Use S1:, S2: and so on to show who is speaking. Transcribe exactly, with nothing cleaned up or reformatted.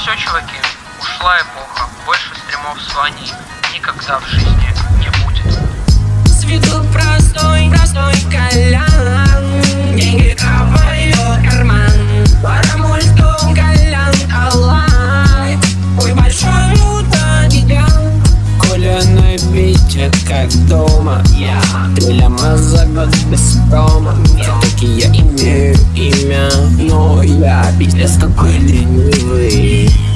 S1: все, чуваки, ушла эпоха. Больше стримов с Ваней никогда в жизни не будет.
S2: С виду простой, простой колян, деньги капают в карман. Парамультом колян талай, ой, большой мутагиган.
S3: Коля на бите, как дома, я три ляма за год без промо. Все-таки я имею имя, но я пиздец такой ленивый.